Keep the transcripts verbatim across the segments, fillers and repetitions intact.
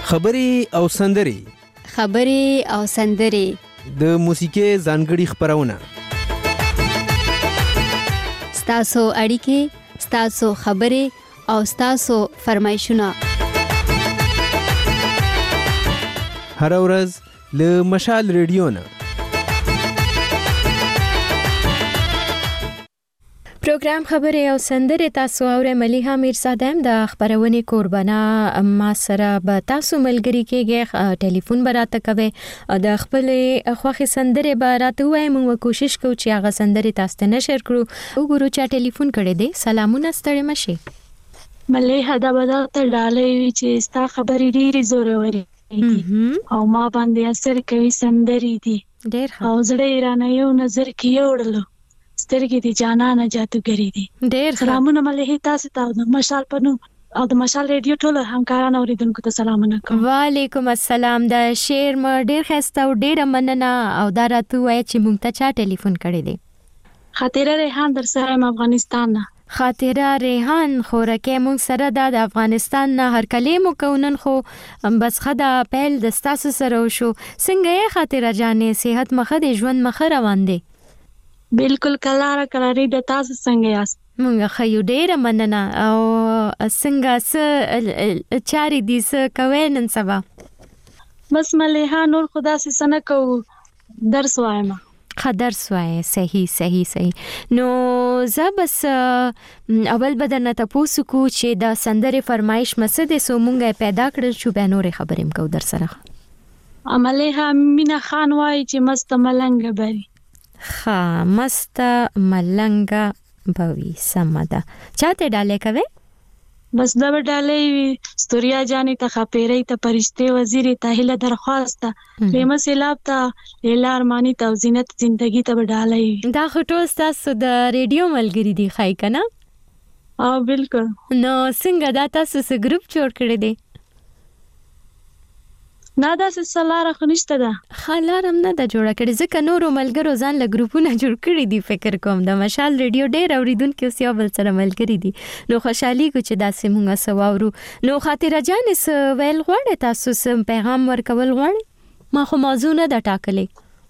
خبرې او سندرې خبرې او سندرې د موسیقي ځانګړي خبرونه ستاسو اړیکې ستاسو خبرې او ستاسو فرمایشونه هر ورځ له مشال ریډیو نه پروګرام خبرې او سندرې تاسو اورئ. ملیحه میرزاده د خبرونې قربانه ما سره به تاسو ملګری کېږئ. ټلیفون به راته کوئ د خپلې خوښې سندرې به راته ووایئ. موږ کوشش کوو چې هغه سندرې تاسو ته نشر کړو. وګورو چا ټلیفون کړی دی. سلامونه، ستړي مشئ. ملیحه دا به درته ډالۍ وي چې ستا خبرې ډېرې زورورې دي او ما باندې اثر کوي. سندرې دي ډېر ښه او زړه یې رانه یو نظر کې یوړلو. سترګې دي جانانه جادوګرې دي. ډېر سلامونه ملیحه تاسو ته د مشال په نوم او د مشال ریډیو ټول همکارانو اوریدونکو ته سلامونه کوم. وعلیکم السلام. د شعر م ډېر ښایسته او ډېره مننه او دا راته ووایه چې موږ ته چا ټلیفون کړی دی. خاطره ریحان در سره یم افغانستان نه. خاطره ریحان خورکه مونږ سره د افغانستان نه هر کلی مو کونن خو بس خدا پیل د ستاسو سره وشو. څنګه یې خاطره جانې؟ صحت مخه دی، ژوند مخه روان دی؟ بالکل کلاره کلاري د تاسو څنګه یاست؟ مونږ خیو ډېره مننه. او څنګه څه چاري دي، څه کوئ نن سبا؟ بس ملیحه نور خدا سي سنه کو درس وایم. خدر سوای. صحیح صحیح صحیح. نو زه بس اول بدن ته پوسو کو چې دا سندره فرمایش مسده سو مونږه پیدا کړل شو به نورې خبرې مکو در سره. عملیه مینا خان وای چې مست ملنګ بری. ها مست ملنګ بوي سمده. چاته ډالې کوي؟ بس دا ډالې ستوریا جانی ته خپېرې ته پرشته وزیرې ته هله درخواست لیمه سیلاب ته لیلا ارمانی ته زینت زندگی ته ډالې. دا خټو تاسو د ریډیو ملګری دی خای کنه؟ او بالکل. نو څنګه دا تاسو سره ګروپ جوړ کړی دی؟ نه دا سلاره خنشته ده. خلارم نه دا جوړ کړی ځکه نورو ملګرو ځان له ګروپونه جوړ کړی دي. فکر کوم د مشال ریډیو ډېر اوریدونکو یو بل سره ملګری دي. نو خوشحالي کو چې دا سیمه سواورو. نو خاطره جان س ویل غواړي تاسو سم پیغام ورکول غواړي؟ ما خو موضوع نه د ټاکلې.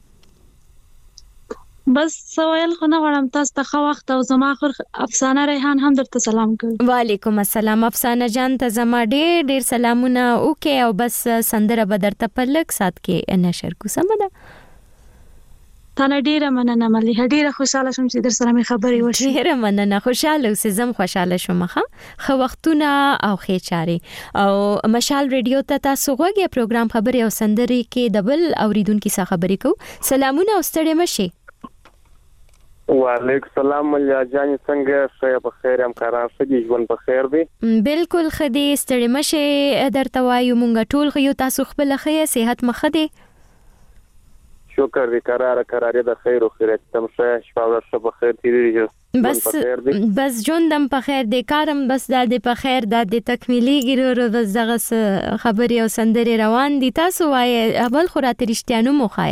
بس سوال خو نه غواړم. تاسو ته خو وخت او زما خور افسانه ریحان هم درته سلام کوي. وعلیکم السلام. افسانه جان ته زما ډېر ډېر سلامونه اوکې او بس سندره به درته په لږ سات کې نشر کو. سمه ده؟ تانه ډېره مننه ملیحه. ډېره خوشاله شوم چې در سره مې خبرې وشي. ډېره مننه. خوشاله اوسې. زم خوشاله شوم. ښه خو وختونه او ښې چارې او مشال ریډیو ته تاسو غوږی پروګرام خبرې او سندرې کې د بل اوریدونکو سره خبرې کو. سلامونه او ستړي مشئ. وعلیکم السلام ملیا جان څنګه؟ ښه په خیر ام کاران سږي ژوند په خیر دی؟ بالکل خدي ستړي مشه درته وایو مونږ ټول خو تاسو خپل ښه صحت مخه دی. شکر دې قرار قرار د خیر او خیرت تم شه شپه ورځ په خیر تیریږي. بس بس ژوندم په خیر دی، کارم بس د دې په خیر د دې تکمیلي ګرو بس دغه خبري او سندري روان دي. تاسو وایي اول خو راته رښتیانو مخای.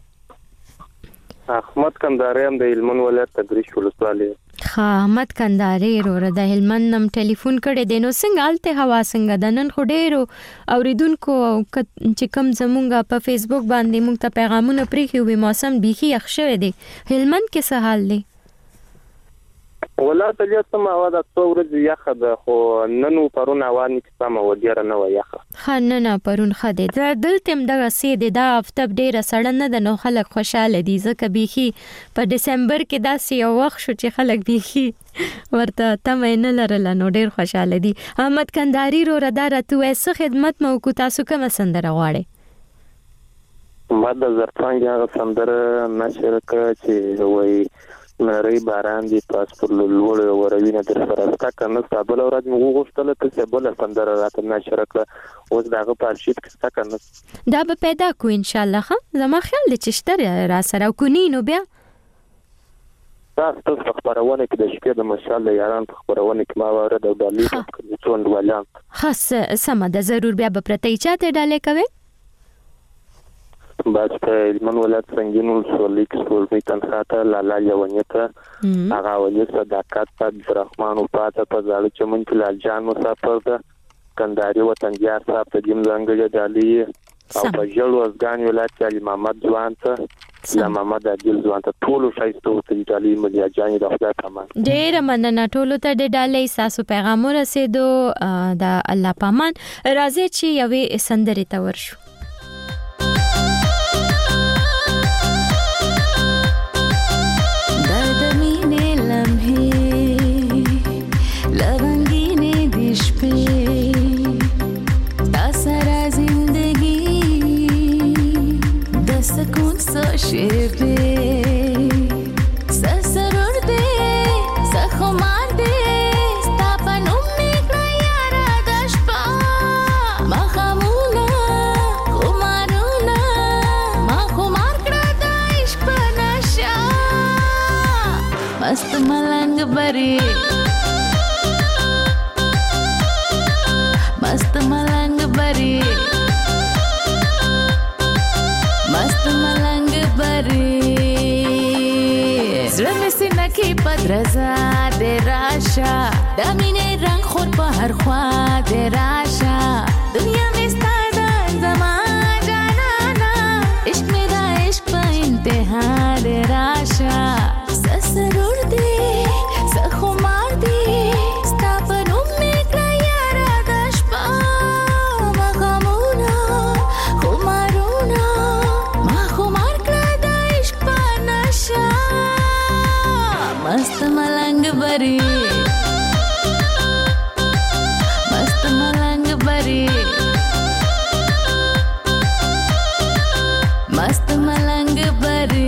احمد کنداري هم د هلمند ولایت تدریس ولسوالۍ. ها احمد کنداري ورو د هلمند نم ټلیفون کړي دینو. څنګه حالت هوا څنګه د نن خو ډېرو اوریدونکو چې کم زمونږه په فیسبوک باندې موږ ته پیغامونه پریخي وي موسم بيخي یخ شوی دی. هلمند کې څه حال دی؟ ولادت یې سم هوا د څو ورځې یخه ده خو نن پرون هوا نه سم و ډیره نه و یخه. ها نه نه پرون خده د دلته دغه سي د دا هفته ډیره سړن نه د نو خلک خوشاله دي ځکه بيخي په دسمبر کې داسې یو وخت شو چې خلک بيخي ورته تمه نه لرل نو ډیر خوشاله دي. احمد کنداري رو ردار ته وسه خدمت مو کو تاسو کوم سندره غواړي؟ ما د زرفانګ هغه سندره نشر کړ چې وای نری باران دی پاس پر لوړ وروینه در سره کا کنه سابل اورات مو غوښتل ته سبل سندره راته نشر کړ. اوس داغه په شیت کې کنه دا به پیدا کو ان شاء الله. ها زما خیال دي چې شتره را سره کو نینو بیا تاسو په خبرونه کې د شپې د مشال یاران په خبرونه کې ما ورته د ډالې څوند ولان خاص سم ده ضرور بیا به پرته چاته ډالې کوي. بس په هلمند ولایت سنگینو سولیک سپورمي تنخواته لالا یوانیته هغه ولې صداقت عبدالرحمن او پاته په ځاله چمن کې لال جان مسافر ده کندهاري وطنجار صاحب ته دیم ځانګړې ډالۍ او په ژړو افغان ولایت کې علي محمد ځوان ته لا محمد عادل ځوان ته ټول شایسته ته ډالۍ ملیا جان د خدای په امان. ډېر مننه ټول ته د ډالۍ ساسو پیغام ورسېدو د الله پامان. راځي چې یوې سندرې ته ورشو. شیبه سسرور دې سخمار دې ستا په نوم میکړه یاره د شپه مخامونه خمارونه ما خمار کړه د عشق په نشه مست ملنګ بری مست ملنګ بری مست ملنګ زړه مې سینه کې پدرزا دې راشه د مینې رنګ خور په هر خوا دې راشه دنیا مې ستا ده زما جانانا عشق مې دا عشق په انتها دې راشه سسرور دې سخمار دې ستا په نوم مې کړه یاره د شپه مخامونه خمارونه ما خمار کړه د عشق په نشه مست ملنګ بری مست ملنګ بری مست ملنګ بری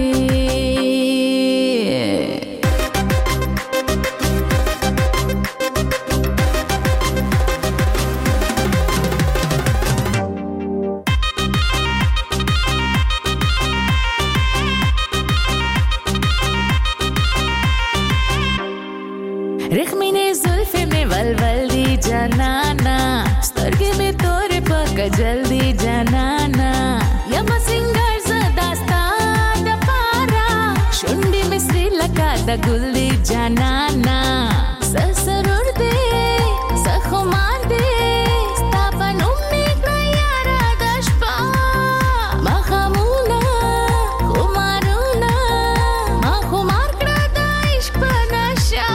जल्दी जनाना यमा सिंगर ज़दास्ता द पारा शुंडी में श्रीलंका द गुल्ली जनाना ससरुर दे सखुमार दे स्तापन उम्मी क्रायारा दशपा मखमूना खुमारूना मा खुमार करा द इश्क नशा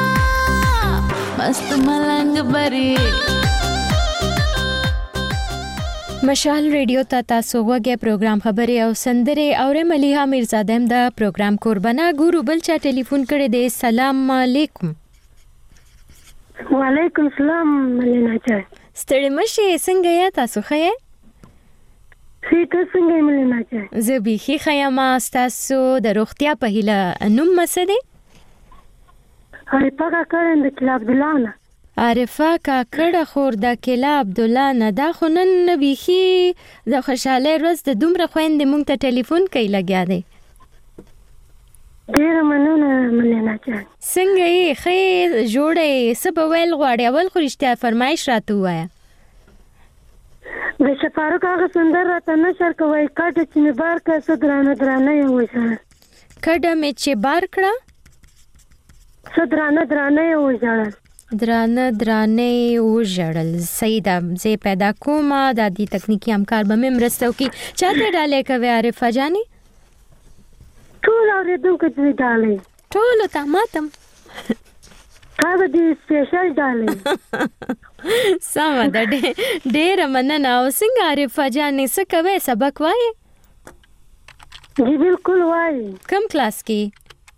मस्त मलंग बरी. مشال ریډیو ته تاسو وګورئ پروګرام خبري او سندره او مليها میرزاده هم د پروګرام قربانه ګورو بل چا ټلیفون کړی دی. السلام علیکم. وعلیکم السلام ملینا چا. ستړي مشه څنګه یا تاسو خې؟ سیته څنګه ملینا چا؟ زه بيخي خیامه تاسو د روغتیا په هیله نوم مسده؟ هرې پاکه کړم د کلاب دلانه. عارفه کا کړه خور د کلا عبد الله نه دا خنن بيخي د خوشاله روز د دومره خويندې مونږ ته ټلیفون کوي لګیا دی. ډیر مننه ملینا چا. څنګه یې خې جوړې سبا ویل غواړي اول خو رښتیا فرمایش راته وایا. د شفارو کاغه سندر راته نشر کوي کډه چې می بار کا صدرانه درانه یو وشه. کډه می چې بار کړه صدرانه درانه یو وشه. درانه درانه وژړل. سیده زه پیدا کوم د دې تکنیکی همکار به مې مرسته وکي. چاته ډالۍ کوي عارفه جاني؟ ټول اورېدونکو ته ډالۍ. ټولو ته ماتم تا به دې سپیشل ډالۍ. سمه ده ډېره مننه. او څنګه عارفه جاني څه کوې سبق وایې؟ جی بالکل وایي. کم کلاس کې؟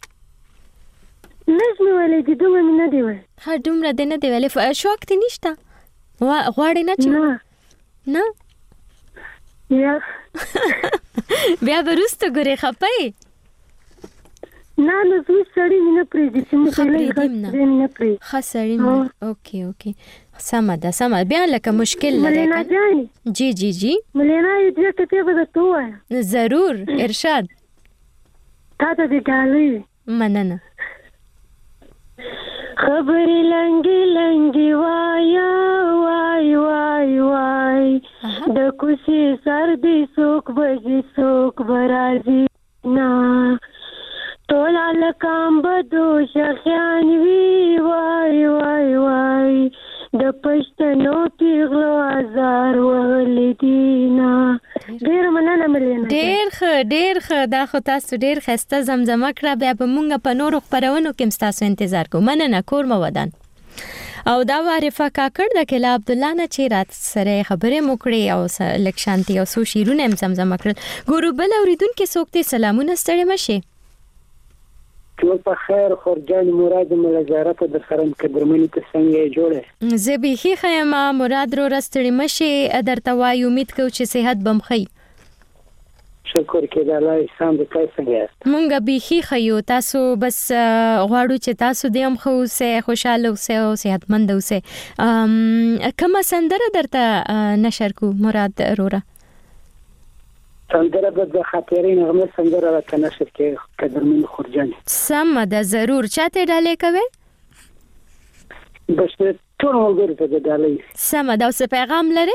نشمې ویلې دي دومره مې نه دی ویل. ها دومره دې نه دی ویلې شوق دې نشته غواړې نه چې نه نه یا بیا به وروسته ګورې خفه یې؟ نه نو زموږ سړي مې نه پرېږدي چې موږ نه پرېږدي. ښه سړي مې اوکې اوکې سمه ده سمه. بیا لکه مشکل لري ملینا جاني. جی جی جی ملینا یې دوه ټکې به درته ووایم. ضرور ارشاد. تا ته دې ډالۍ. مننه. خبرې لنګي لنګي وایا وای وای وای د کوڅې سر دې څوک بجې څوک به راځي نه ټول هلکان به دوشخیان وي وای وای وای د پښتنو پیغلو آزار ولیدینا. ډیر مننه ملينا. ډیر ښه ډیر ښه. دا خو تاسو ډیر خسته زمزمه کړه. بیا به مونږ په نورو خبرونو کې تاسو انتظار کوو. مننه. کور مو ودان. او دا وارفه کاکړ د کلا عبد الله نه چې رات سره خبرې موکړې او لکشانتي او سو شیرونه هم زمزمه کړل. ګورو بل اوریدونکو څوک ته سلامونه ستړي مشه. ټول په خیر. خورجان مراد ملزاره په درخرم قدرمنی ته څنګه جوړه؟ زه به خې خیمه مراد رو رستړي مشه. درته وای امید کو چې صحت بم خي. شکر کې د الله احسان دې کوي. څنګه مونږ به خې خيو. تاسو بس غواړو چې تاسو دې هم خو سه خوشاله اوسه او صحتمند اوسه. کومه سندره درته نشر کو مراد رورا؟ سندره د خاطرین غمه سندره راته نشر کې قدرمن خورجان. سم ده ضرور. چاته ډالې کوي؟ بس ټول ورته ته ډالې. سم ده. اوس پیغام لري؟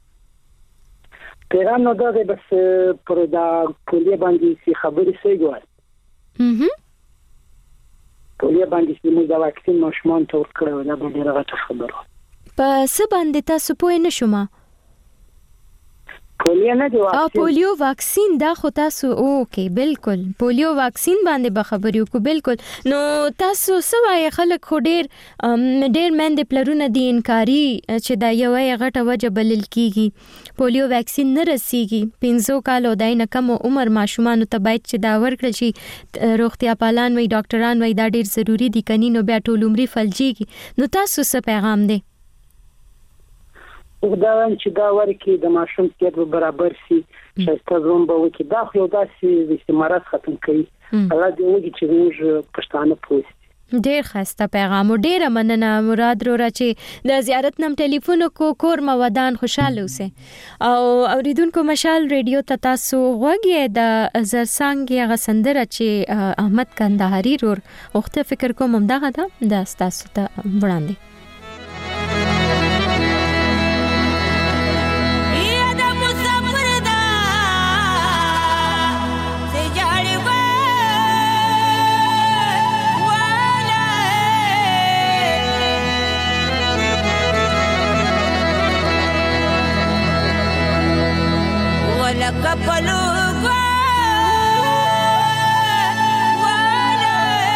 پیغام نو دا بس پر دا کلیه باندې سی خبرې سیګوال. اها. کلیه باندې چې موږ د واکسین ماشومان ته ورکړو دا به ډیره غټه خبره. په څه باندې تاسو پوه نه شوم؟ پولیو نه دی واکسین. او پولیو واکسین دا خو تاسو اوکي بالکل پولیو واکسین باندې به خبرې وکړو. بالکل. نو تاسو سوای خلک خو ډیر ډیر مند پلرونه دي انکاری چې دا یو غټه وجه بلل کیږي. پولیو واکسین نه رسیږي. پنځه کالو دای نه کم عمر ماشومان ته باید چې دا ورکړل شي. روغتیا پالان وای ډاکټران وای دا ډیر ضروری دي کني نو بیا ټول عمر فلجيږي. نو تاسو څه پیغام دی؟ دا چې دا ورکی د ماشوم کې برابر سي چې تاسو به وکي دا خو داسې استعمارات ختم کړي. الله دې وږي چې موږ پښتانه پوهیږي. ډیر خسته پیغام. ډیر مننه مراد رورا چې د زیارت نم ټلیفون کو کور مو ودان خوشاله اوسه. او اوریدونکو مشال ریډیو ته تاسو غوږی د زرسنګ غسندره چې احمد کندهاری رور وخت فکر کوم دغه د تاسو ته وړاندې. Kapalo gua wala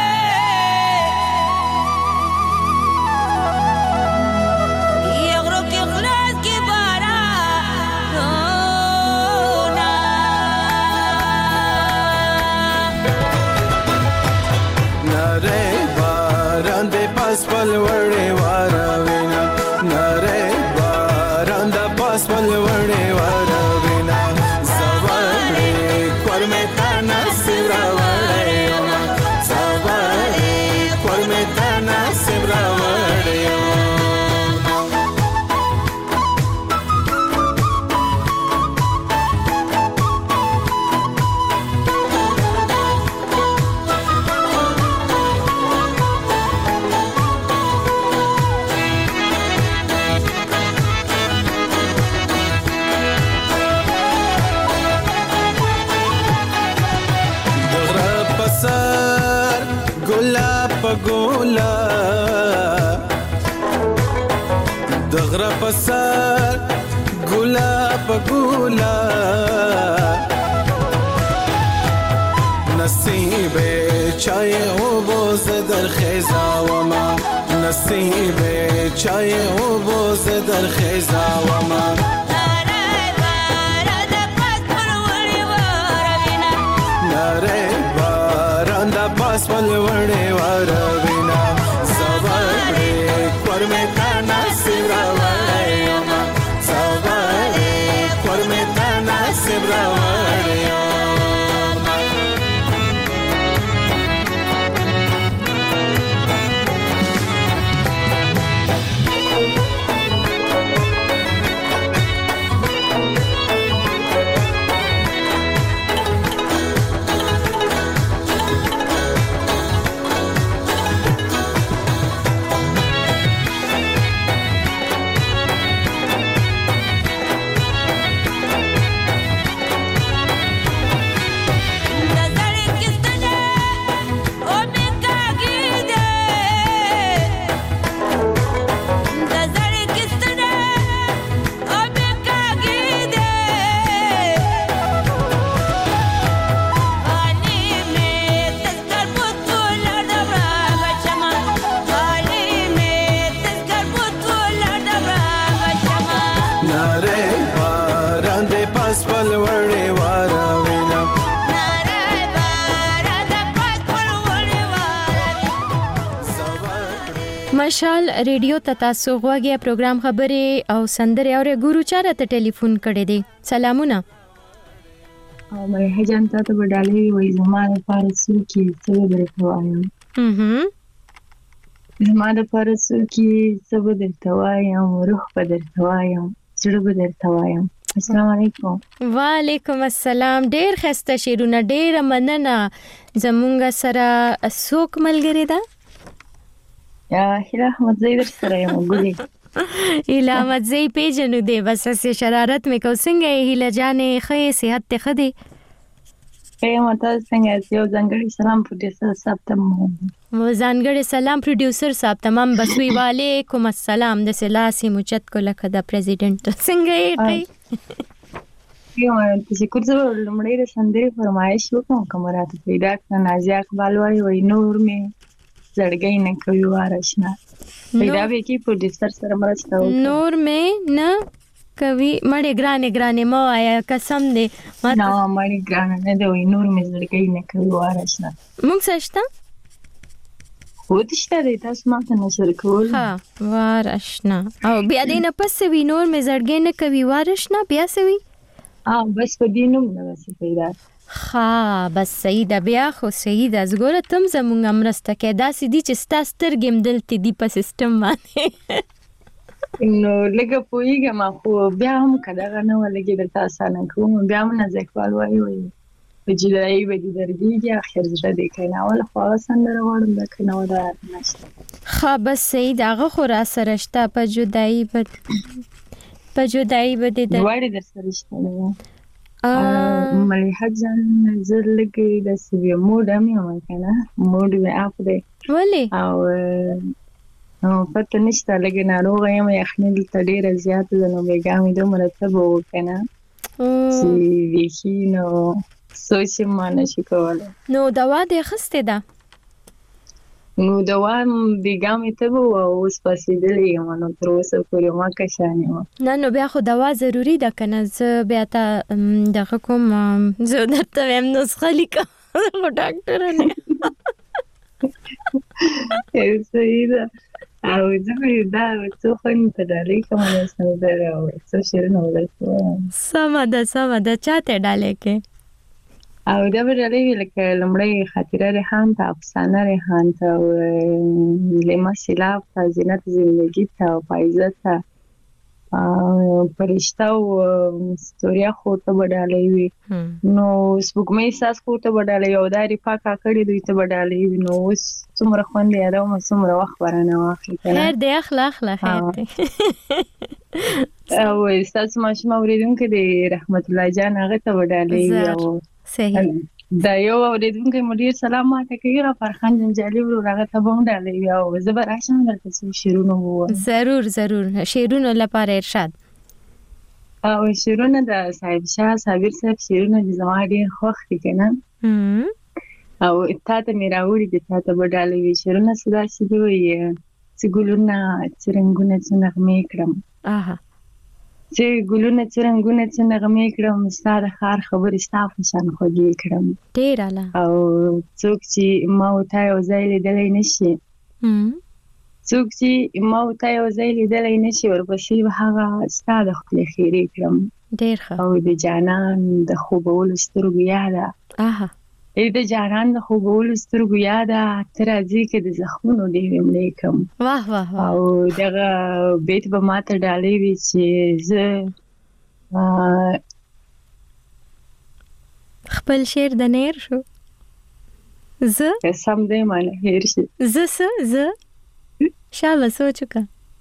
yagro ke khlas ki bara na nare baran de pas palwade waravina nare baran da pas palwade waravina ګولا دغره پسر ګولا پګولا نصیب چای او بوز در خزا وما نصیب چای او بوز در خزا وما pas palwade waravina savare korme tana sivravade ma savare korme tana sivravade مشال ریډیو ته تاسو غوږی پروګرام خبرې او سندره او ګورو چاره ته ټلیفون کړی دی. سلامونه. او مې هجان ته ته وډالې وې زماره فارسو کې څه درته وایم. هم زماره فارسو کې څه درته وایم، روح په درته وایم، زړه په درته وایم. السلام علیکم. وعلیکم السلام. ډېر خسته شیرونه، ډېر مننه. زمونږ سره څوک ملګری ده؟ یا هیله احمدزی در سره یم ګوري. هیله احمدزی پیژنو دی، بس اسې شرارت مې کو. څنګه یې هیله جانې؟ ښه صحت ته ښه دی؟ ښه یم. تاسو څنګه یاست؟ یو ځانګړی سلام پروډیوسر صاحب ته مو ځانګړی سلام پروډیوسر صاحب ته مم بسوي. وعلیکم السلام. د سلاسي مچت کو لکه د پریزیډنټ. څنګه یې؟ یو تشکر. زه لمړی د سندرې فرمایش وکم کوم راته پیدا کړه. نازیه اقبال وایي وای نور مې زړګی نه کوي وارشنا. پیدا به کی پروډیوسر سره مرسته وکړه. نور مې نه کوي مړې ګرانې ګرانې مو آیا قسم دې ما نه مړې ګرانې نه دی. وای نور مې زړګی نه کوي وارشنا. موږ سشته خو دشته دی تاسو ما ته نشر کول. ها وارشنا. او بیا دې نه پس وی نور مې زړګی نه کوي وارشنا بیا سوي. اه بس په دې نوم نه وسه پیدا. ها بس صحیح ده. بیا خو صحیح ده. زګوره تم زمونږ مرسته کې دا سدي چې ستا سترګې مدلته دی په سیستم باندې. نو لګه پویګه ما خو بیا هم کډه نه ولګي د تاسو نه کوم. بیا هم نه ځکوال وایي وایي په جدای به دي درګي اخر زړه دې کنه ول خو سندره وړم د کنه ودا نشته. ها بس صحیح ده. هغه خو را سره شته په جدای به په جدای به دې وړي در سره شته. مليحه جان نظر لګي د سوي موډ مې کنه موډ مې اپ دی ولې او نو پته نشته لګي ناروغه یم یخني د ډیره زیات ده نو بیګامې د مرتب وکنه چې ویشي نو سوچ ما نشي کوله. نو دوا دې خسته ده؟ نو دوا بیګامې ته وو اوس پسې دلې نو تر اوسه پورې ما کښانې و. نه نو بیا خو دوا ضروری ده کنه. زه بیا ته دغه کوم زه درته وایم نسخه لیکم خو ډاکټر نه. صحیح ده. او زه دا څو خن ته ډالې کوم نه سندره او څو شعرونه ولته. سم ده سم ده. چاته ډالې کې؟ او دا به ډالې لکه لمړی خاطره ریحان ته، افسانه ریحان ته، لیما سیلاب ته، زینت زندگی ته، پایزه ته، پرشته او ستوریا خو ته به ډالې وي. نو سپوږمۍ ساس خو ته به ډالې او دا ریفا کاکړي دوی ته به ډالې وي. نو اوس څومره خوند یادوم څومره وخت ورانه واخلي. خیر دی اخلا اخلا خیر دی. او ستاسو ماشوم اوریدونکو دی رحمت الله جان هغه ته به ډالې وي. او صحیح دا یو اوریدونکو مدیر سلام ماته کوي را فرخان جنجالي ورو هغه ته به ډالې وي. او زه به راشم درته څو شعرونه ووایم. ضرور ضرور. شعرونه لپاره ارشاد. او شعرونه د صاحب شاه صابر صاحب شعرونه د زما ډیر خوښ دي کنه. او تا ته مې راوړي دي تا ته به ډالې وي. شعرونه سدا سي وي چې ګلونه چې رنگونه چې نغمې کړم. اها چې ګلونه چې رنگونه چې نغمې کړم ستا د ښار خبرې ستا په شان خوږې کړم. ډېر اعلی. او څوک چې ما او تا یو ځای لیدلی نشي څوک چې ما او تا یو ځای لیدلی نشي ورپسې به هغه ستا د خولې خیرې کړم. ډېر ښه. او د جانان د خوبولو سترګو یاده اها ای د جانان د خوبولو سترګو یاده ته راځي که د زخمونو ډېوې مړې کړم. واه واه واه. او دغه بیت به ماته ډالې وي چې زه خپل شعر د نیر شو. زه قسم دی مانه هیر شي. زه څه زه شابه سوچ وکړه.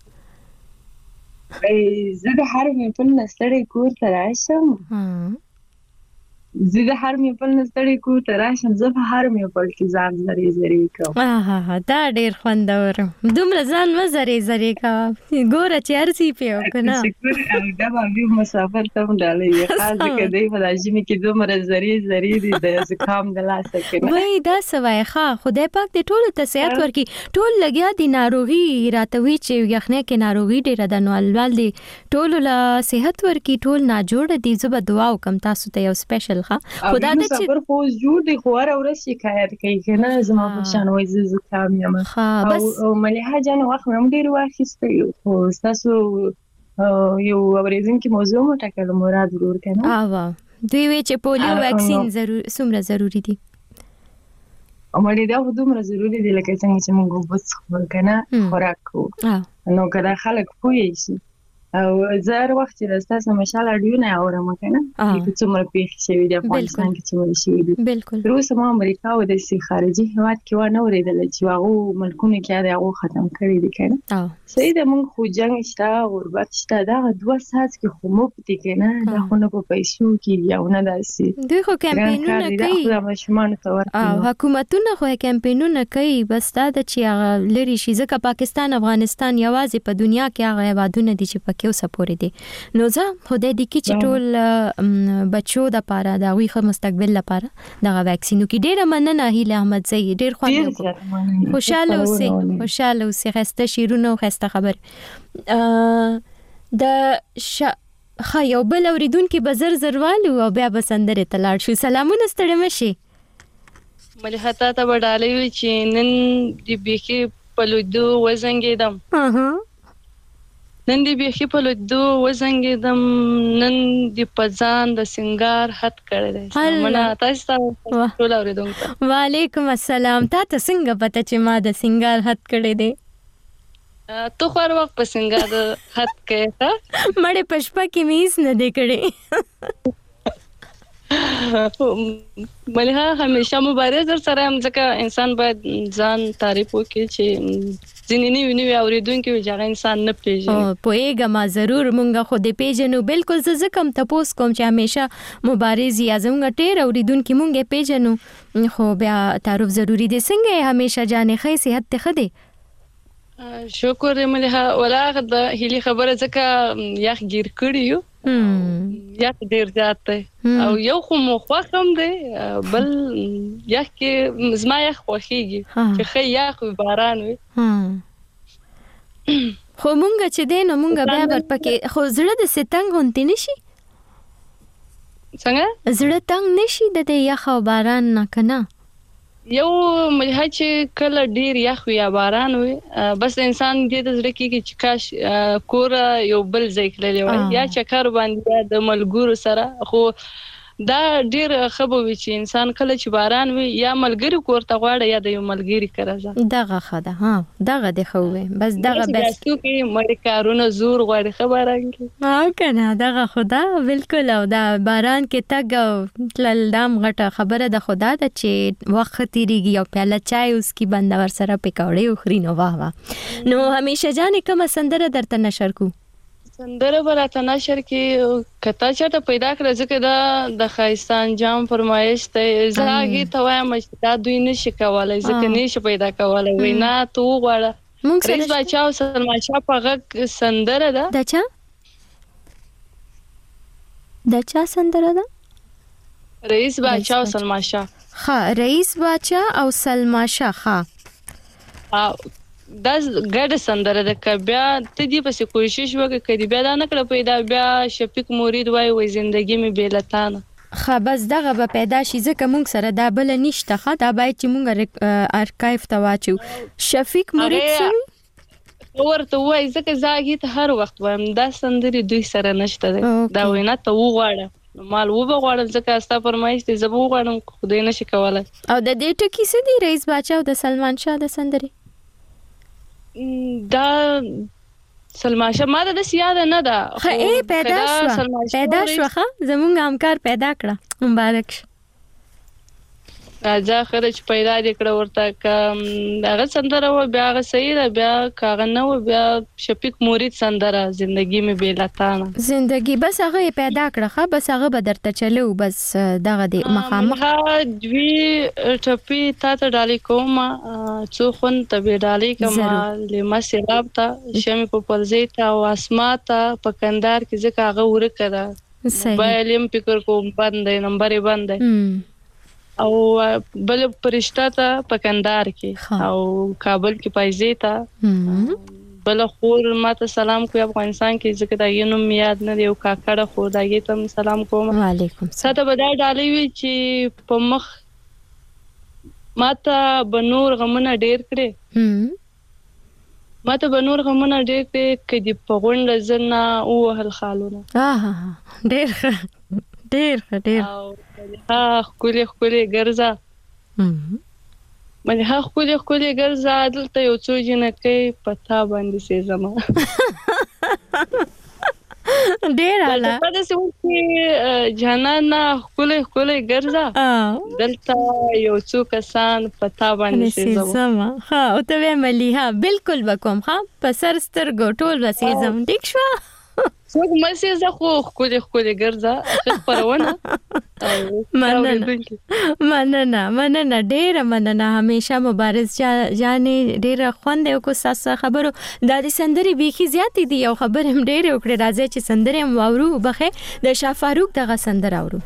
زه د هر میپل نه ستړی کور ته راشم. زه د هر میپل نه ستړی کور ته راشم. زه په هر میپل کې ځان زری زری کوم. آها دا ډېر خوندور. دومره ځان مه زری زری کوه. ګوره چې هر څه پې وکړه. شکر. او دا به بیا مسافر ته هم ډالۍ وي خاص ځکه دی په دا ژمي کې دومره زری زری دي د زکام د لاسه کنه. وای دا څه وایي ښه خدای پاک دې ټولو ته صحت ورکړي. ټول لګیا دي ناروغي راته وي چې یخنۍ کې ناروغي ډېره ده. نو الله دې ټولو له صحت ورکړي. ټول ناجوړه دي. زه به دعا وکړم تاسو ته یو سپیشل ښه خدا دې چې صبر خو جوړ دی خو اور اور شکایت کوي کنه زما په شان وای زکام یم او مليحه جان وخت هم ډیر واخیسته خو تاسو یو اوریدونکو موضوع مو ټاکل مراد ورور کنه اه دوی وی چې پولیو ویکسین ضروري څومره ضروری دي امر دا خو دومره ضروری دي لکه څنګه چې موږ وبس خور کنه خوراک کو نو کله خلک پوي شي او زهر وخت چې تاسو مشال اډیو نه اورم کنه چې څومره پیښ شوی دی افغانستان کې څومره شوی دی بالکل روس ما امریکا او د سي خارجي هواد کې و نه اوریدل چې هغه ملکونه کې هغه ختم کړی دی کنه صحیح ده موږ خو جنگ شته غربت شته دا دوه ساعت کې خو مو پتی کنه دا خو نه په پیسو کې یو نه داسي دوی خو کمپاینونه کوي دا مشمان تور او حکومتونه خو کمپاینونه کوي بس دا چې هغه لري شي ځکه پاکستان افغانستان یوازې په دنیا کې هغه هوادونه دي چې پکې سپورې دي نو زه خدای دې کې چې ټول بچو د پاره دا وی خو مستقبل لپاره دا ویکسینو کې ډېر مننه هیله احمد زئی ډېر خوند خوشاله اوسې خوشاله اوسې خسته شیرونو خسته خبر د خا یو بل اوریدونکو بزر زروالو او بیا بسندره تلاړ شو سلامونه ستړي مشي مليحه ته وډالې وی چې نن دې بيخي پلوډو وزنګیدم اها نن دې بيخي په لودو وزنګیدم نن دې پزان د سنگار حد کړل منه تاسو ټول اوریدونکو وعلیکم السلام تاسو څنګه پته چې ما د سنگار حد کړی دی تو خو وخت په سنگار حد کړه مړې پښپا کې میس نه دی کړی مليحه همیشه مبارز در سره هم ځکه انسان باید ځان تعریف وکړي چې ځینې نیو نیو اوریدونکو چې انسان نه پیژني پوهیږه ما ضرور مونږه خو دې پیژنو بالکل زه کوم تاسو کوم چې همیشه مبارز یا زموږ ټیر اوریدونکو مونږه پیژنو خو بیا تعارف ضروری دي څنګه همیشه جانې خې صحت ته خدي شکر مليحه ولاغه د هلي خبره ځکه یخ گیر کړیو یخ ډیر زیات او یو خو مو خوښم دی بل یخ کې زما یخ خوښیږي چې خې یخ باران وي خو مونږ چې دین مونږ بیا ورپکې خو زړه د ستنګ هونتی نشي څنګه زړه تنگ نشي د یخ او باران نه کنه یو مليحه چې کله ډیر یخ یا باران وي بس انسان دې د زړه کې چې کاش کور یو بل ځای کړلی وي یا چکر باندې د ملګرو سره خو دا ډیر خبوي چې انسان کله چې باران وي یا ملګری کوړه غواړي یا د یو ملګری کرځه دغه خده ها دغه د خوې بس دغه بس کې مړ کارونه زور غواړي خبره ها کنه دغه خدا بالکل او دا باران کې تګ تل دام غټه خبره د خدا د چې وخت تیریږي او پیاله چای اوس کی بند ور سره پکوړې او خرینو واه واه نو همیشه جانې کوم سندره درته نشر کو سندره براته نشر کې کته چاته پیدا کړ ځکه دا د خایستان جام فرمایش ته زاګي توایم چې دا دوی نشي کولای ځکه نشي پیدا کولای وینا تو غواړه رئیس بچاو سلمان شاه په غږ سندره ده دچا دچا سندره ده رئیس بچاو سلمان شاه ها رئیس بچا او سلمان شاه ها دا ګډه سندره ده ک بیا ته دې پس کوشش وکړه کړي بیا دا نه کړ پیدا بیا شفیق مرید وای وای زندگی می بیلتانه خا بس دغه به پیدا شي ځکه مونږ سره دا بل نشته خا دا باید چې مونږ ارکایف ته واچو شفیق مرید سره ورته وای ځکه زاګي ته هر وخت وایم دا سندري دوی سره نشته دا وینا ته وغواړه مال و بغواړم ځکه استا فرمایش دې زبو غواړم خدای نشي کولای او د دې ټکی سې دی رئیس بچا او د سلمان شاه د سندري دا سلمان شاه ما د سیاده نه ده خو ای پیدا شو پیدا شو ښه زمونږ همکار پیدا کړه مبارک راځه خرج پیدا دې کړه ورته هغه سندره و بیا هغه صحیح ده بیا کاغه نه و بیا شفیق مرید سندره زندگی می بیلتانه زندگی بس هغه پیدا کړه ښه بس هغه به درته چلو بس دغه دې مخامخ دوی ټپی تا ته ډالې کوم څو خون ته به ډالې کوم لمه سیلاب ته شمه په پلزې ته او اسماته په کندار کې ځکه هغه ورکړه موبایل هم فکر کوم باندې نمبر یې باندې او بل پرشتہ ته پکندار کې او کابل کې پایزې ته بل خور ماته سلام کوي افغانستان کې ځکه دا یې نوم یاد نه دی او کاکړه خور دا یې ته سلام کوم. وعلیکم السلام. ساته بدای ډالې وی چې په مخ ماته بنور غمونه ډېر کړې. هم ماته بنور غمونه ډېر کړې کدي په غونډه زنه او هل خالونه. ها ها ډېر ډېر ډېر ها خولي خولي ګرځا. هم مې ها خولي خولي ګرځا دلته یو څو جنکې پتا باندې سي زما. ډېر اعلی. په دې څو کې جنانا خولي خولي ګرځا دلته یو څو کسان پتا باندې سي زما. ها او ته مليها بالکل وکوم. ها په سر سترګو ټول وسې زم ټیک شو. څوک مې زه خو خولي خولي ګرځا خبرونه. مننه مننه مننه ډېر مننه. همیشه مبارز جانې ډېر خوند یو کو ساس خبرو د دې سندري بيخي زیاتې دي او خبر هم ډېر وکړه. راځي چې سندري هم واورو بخې د شاه فاروق دغه سندر اورو.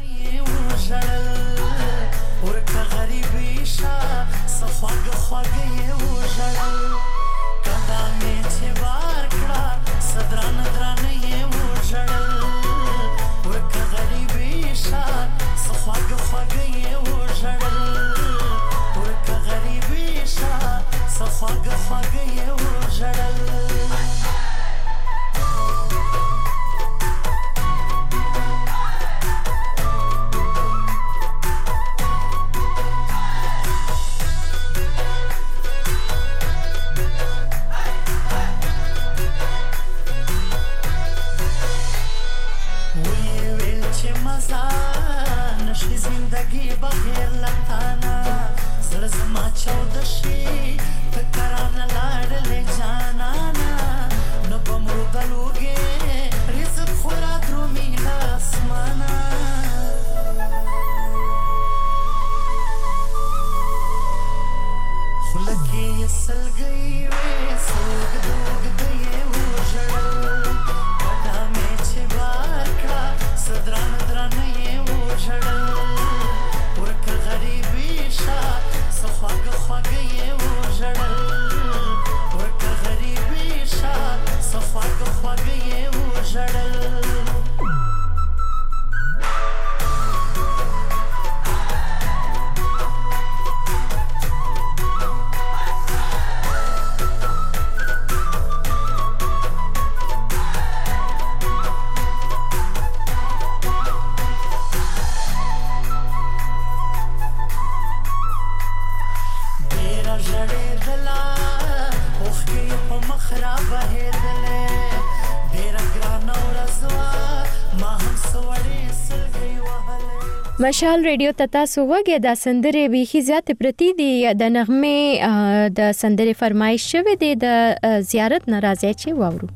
مشال ریډیو تتا سوګه د سندره بيخي زیات پرتی دی د نغمه د سندره فرمایش شوه دی د زیارت ناراضه چي واورو.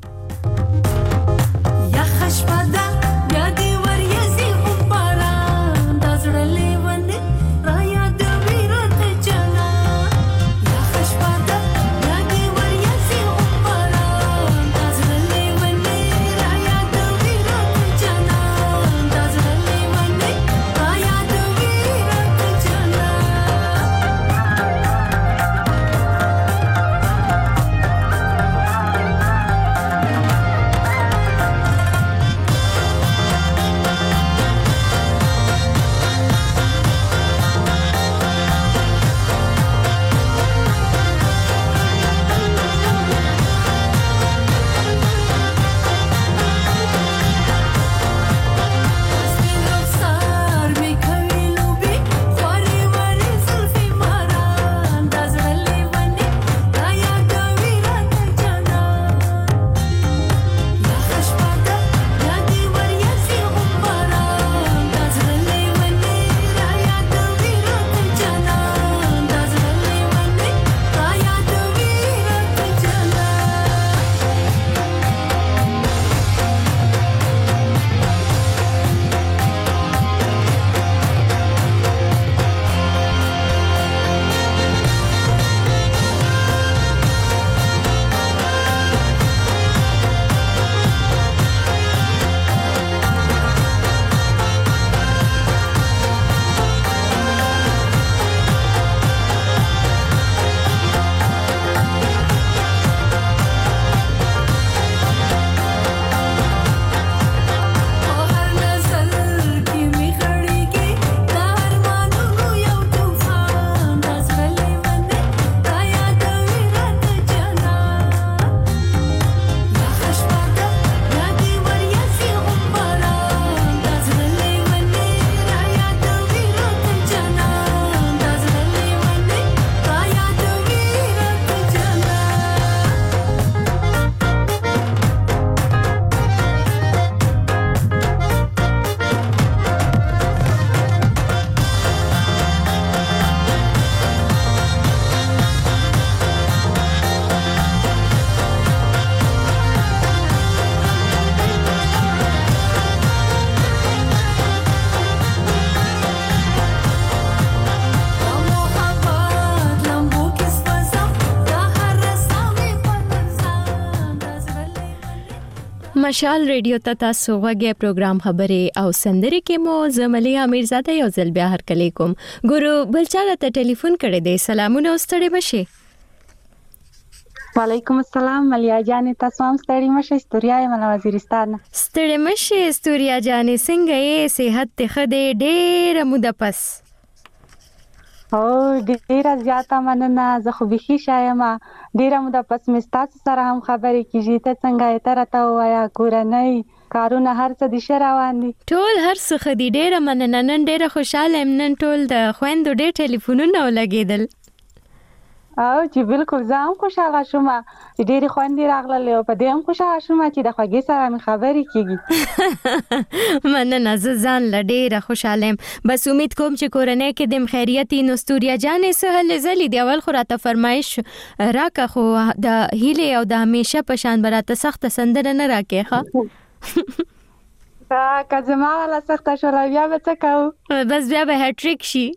یا خشپدا یا دی ور یزي خبره دزړلې ونه را یاد ویرت جنا. یا خشپدا یا دی ور یزي خبره دزړلې ونه را یاد ویرت جنا. دزړلې ونه مشال ریډیو ته تاسو غوږی پروګرام خبرې او سندري کې مو زملي امیرزاده یو ځل بیا هر کلی کوم ګورو بلچاله ته ټلیفون کړی دی. سلامونه ستړي مشه. وعلیکم السلام ملیا جان تاسو هم ستړي مشه. استوریا یم له وزیرستان. ستړي مشه استوریا جان څنګه یې صحت ته خده ډېر موده پس؟ او ډیره زیاته مننه. زه خو بخي شایم ډیره موده پس مې تاسو سره هم خبرې کیږي. ته څنګه یې؟ ته راته وایا کورنۍ کارونه هر څه دي ښه روان دي؟ ټول هر څه ښه دي. ډیره مننه. نن ډیره خوشاله یم. نن ټول د خویندو ډېر ټلیفونونه ولګېدل. او چې بالکل زه هم خوشاله شوم چې ډېرې خوندې راغللې او په دې هم خوشاله شوم چې د خوږې سره مې خبرې کېږي. مننه. زه ځان له ډېره خوشاله یم. بس امید کوم چې کورنۍ کې د خیریت وي. نو ستوریا جانې څه هلې ځلې دي؟ اول خو راته فرمایش راکړه خو د هیلې او د همیشه په شان به راته سخته سندره نه راکې ښه؟ که زما والا سخته شوله بیا به څه کوو؟ بس بیا به هیټریک شي.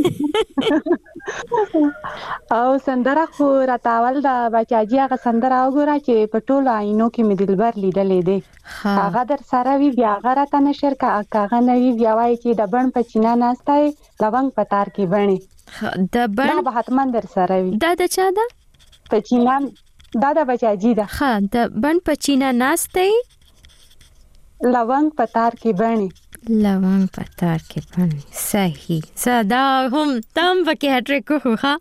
او سندره خو راته اول د بچاجي هغه سندره وګوره چې په ټولو آینو کې مې دلبر لیدلې دی. هغه در سره وي بیا هغه راته نشر که هغه نه وي بیا وایي چې د بڼ په چینه ناسته یې لونګ په تار کې بڼې. د بڼ دا به حتما در سره وي. دا د چا ده؟ په چینه. دا د بچاجي ده. ښه د بڼ په چینه ناسته یې لونګ په تار کې بڼې. لونګ په تار کې بڼې. صحیح. صدا هم تم پکې هټریک کوو ښه.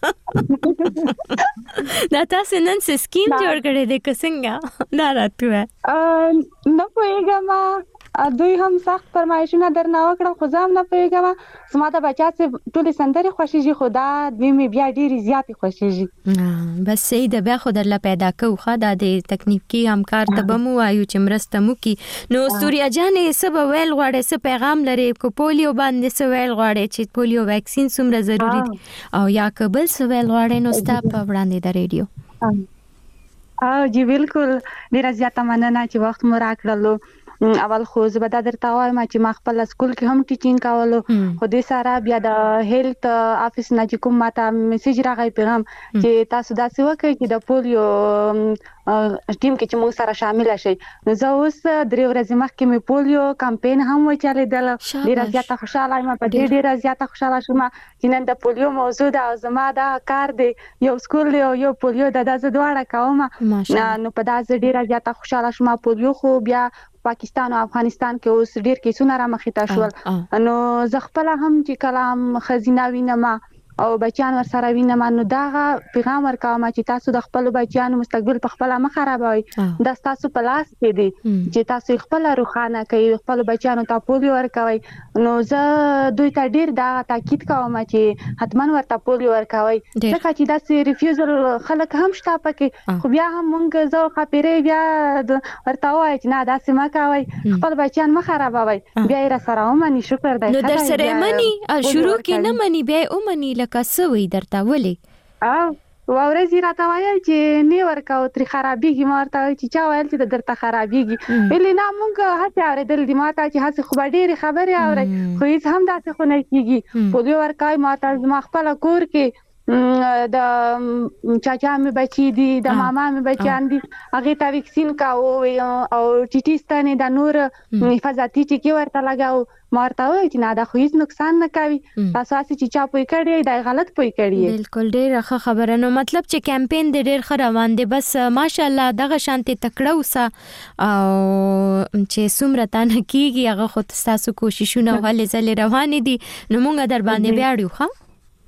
دا تاسو نن څه سکیم جوړ کړی دی که څنګه؟ دا راته وایه. نه پوهېږم. دوی هم سخت فرمایشونه درنه وکړل خو زه هم نه پوهېږم. زما د بچا څه ټولې سندرې خوښېږي خو دا دوی مې بیا ډېرې زیاتې خوښېږي. بس صحیح ده. بیا خو درله پیدا کوو ښه. دا د تکنیکي همکار ته به مو وایو چې مرسته مو کړي. نو ستوریا جانې څه به ویل غواړې؟ څه پیغام لرې؟ که پولیو باندې څه ویل غواړې چې پولیو ویکسین څومره ضروري دي او یا که بل څه ویل غواړې نو ستا په وړاندې د ریډیو. او جی بالکل ډیره زیاته مننه چې وخت مو راکړلو. اول خو زه به دا درته وایم چې ما خپل سکول کې هم ټیچینګ کولو خو دې سره بیا د هیلث افیس نه چې کوم ماته میسج راغی پیغام چې تاسو داسې وکړئ چې د پولیو ټیم کې چې موږ سره شامل شئ. نو زه اوس درې ورځې مخکې مې پولیو کمپین هم وچلېدل. ډیره زیاته خوشاله یم. په دې ډیره زیاته خوشاله شوم چې نن د پولیو موضوع ده او زما دا کار دی یو سکول دی او یو پولیو ده. دا زه دواړه کوم. نو په دا زه ډیره زیاته خوشاله شوم. پولیو خو بیا پاکستان او افغانستان کې اوس ډیر کیسونه را مخې ته شول. نو زه خپل هم چې کلام خزینه وینم او بچیان ور سره وینم نو دا پیغام ورکوم چې تاسو د خپل بچیانو مستقبل په خپل مخ خرابوي. دا تاسو په لاس کې دی چې تاسو خپل روخانه کوي خپل بچیانو ته پولیو ورکوي. نو زه دوی ته ډیر دا تاکید کوم چې حتمان ورته پولیو ورکوي. ځکه چې دا سي ریفیوزل خلک هم شته پکې خو بیا هم مونږ زو خاطرې بیا ورته وایي چې نه دا سم کوي خپل بچیان مخ خرابوي. بیا یې را سره ومني. شکر دی. نو در سره مني شروع کې نه مني بیا ومني لکه سوي درته ولي؟ او ورځي راته وایي چې نه ورکاو تر خرابېږي. ما ورته وایي چې چا ویل چې درته خرابېږي؟ ویلې نه مونږ هڅه اورېدل دي. ما ته چې هڅه خو به ډېرې خبرې اورئ خو هېڅ هم داسې خو نه کېږي. پولیو ورکوي. ما ته زما خپله کور کې د چاچا مې بچي دي د ماما مې بچیان دي هغې ته ویکسین کاوه او ټي ټي ستنې د نور حفاظتي ټکي ورته لګاو. ما ورته وویل چې نه دا خو هېڅ نقصان نه کوي. تاسو هسې چې چا پوه کړی دا غلط پوه کړی. بالکل ډېره ښه خبره. نو مطلب چې کمپین دې ډېر ښه روان دی. بس ماشاءالله دغه شانتې تکړه اوسه او چې څومره تانه کېږي هغه خو ستاسو کوششونه هلې ځلې روانې دي. نو مونږ در باندې ویاړو. ښه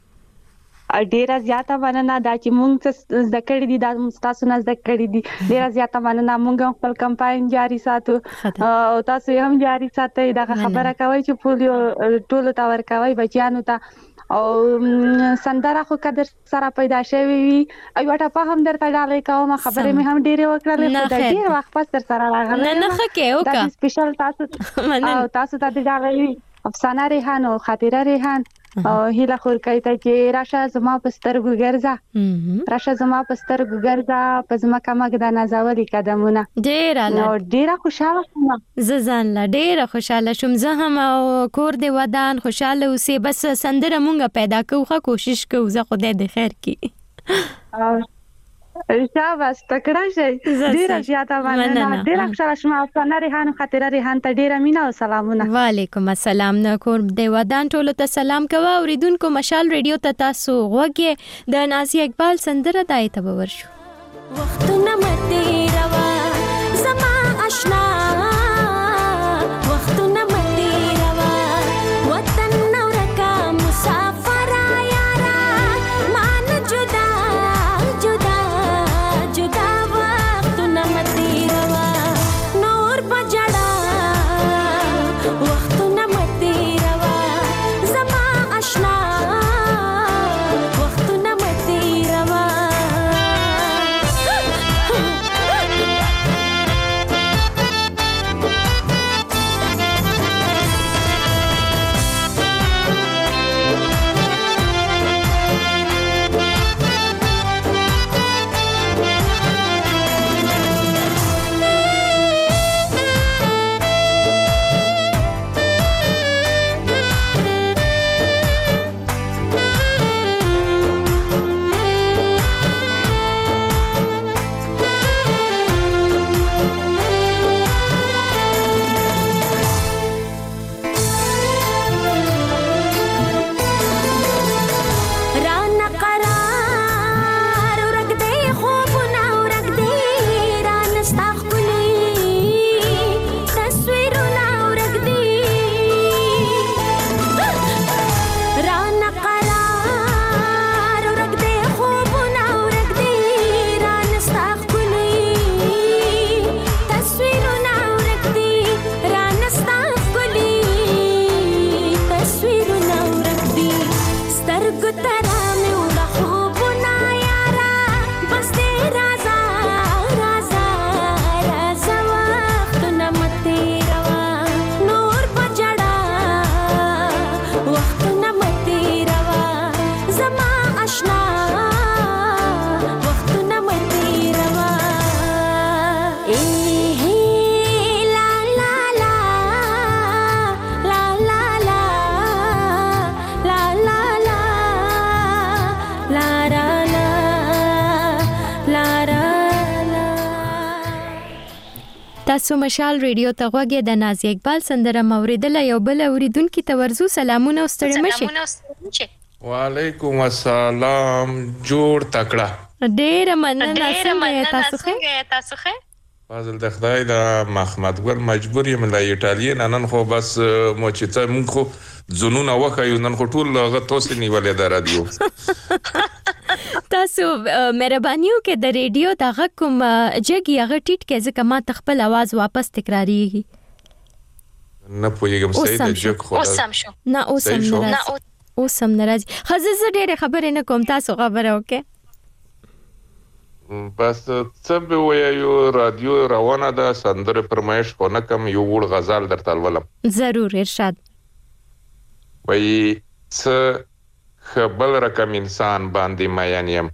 ډیره زیاته مننه دا چې مونږ څه زده کړي دي دا تاسو نه زده کړي دي. ډیره زیاته مننه. مونږ خپل کمپاین جاری ساتو او تاسو هم جاری ساتئ. دا خبره کوي چې پولیو ټولو ته ورکوي بچیانو ته او سندره خو قدر سره پیدا شوی وي. او ټاپه هم درته ډالې کوم. خبرې مې هم ډیره وکړلې خو دا ډیر وخت پس تر سره راغله. نه نه ښه کې وکړه. دا سپیشل تاسو او تاسو ته ډالې افسانه ریحان او خاطره ریحان او هیله خورکای ته چې راشه زما په سترګو ګرځه. راشه زما په سترګو ګرځه په ځمکه مګ د نازولي قدمونه. ډیره نو ډیره خوشاله شوم. زه ځان لا ډیره خوشاله شوم. زه هم او کور دې ودان خوشاله اوسې. بس سندره مونږه پیدا کوو. ښه کوشش کوو. زه خدای دې خیر کړي. شاباس تکړه شي ډیره زیاته مننه ډیره ښه شوم افغان ریحان خاطر ریحان ته ډیره مینا او سلامونه وعلیکم السلام نکور د ودان ټولو ته سلام کوه اوریدونکو مشال ریډیو ته تاسو غوږی د نازي اقبال سندره دای ته ورشو وختونه مته روا زما آشنا وختونه مته روا وطن نورکا مسافر یارا مان جدا جدا جدا وختونه مته روا نور بجڑا وختونه مته روا زما آشنا وختونه مته روا تاسو مشال ریډیو ته غوږی د نازي اقبال سندره موریدل یو بل اوریدونکو ته ورزو سلامونه ستړي مشه وعلیکم السلام جوړ تکړه ډیر مننه څنګه تاسو ښه تاسو ښه فاضل د خدای د محمد ګل مجبور یم لا ایټالین نن خو بس موچته مونږ خو زنون وخایو نن خو ټول هغه توسې نیولې د رادیو تاسو مهربانيو کې د ریډیو د غږ کوم جګي هغه ټیټ کې ځکه ما تخپل आवाज واپس تکراریږي نه پوهیږم صحیح د جګ خو اوسم شو نه اوسم نه اوسم ناراضي خزه ډېر خبرې نه کوم تاسو خبره وکړه بس څه به وایو رادیو روانه ده سندره پرمایش خو نه کم یو وړ غزل درته ولم ضرور ارشاد وای څه خبل رقم انسان باندې ماین یم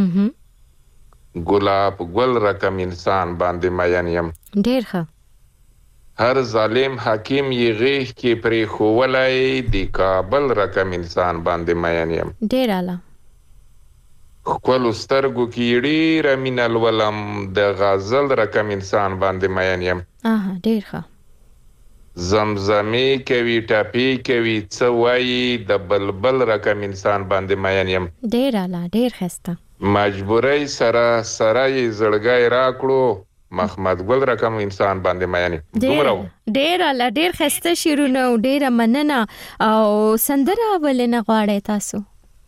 ګلاب ګل رقم انسان باندې ماین یم ډیر ښه هر ظالم حکیم یې غیږ کې پرې خوولای دی کابل رقم انسان باندې ماین یم ډیر اعلی خپل سترګو کې ډیر مینل ولم د غزل رقم انسان باندې ماین یم اها ډیر ښه زمزمي کوي ټاپي کوي څه وایي د بلبل رقم انسان باندې ماین یم ډیر اعلی ډیر ښه مجبورۍ سره سره یې زړګی راکړو محمد ګل رقم انسان باندې ماین یم ډیر اعلی ډیر ښه شیرونه ډیر مننه او سندره ولنه غواړی تاسو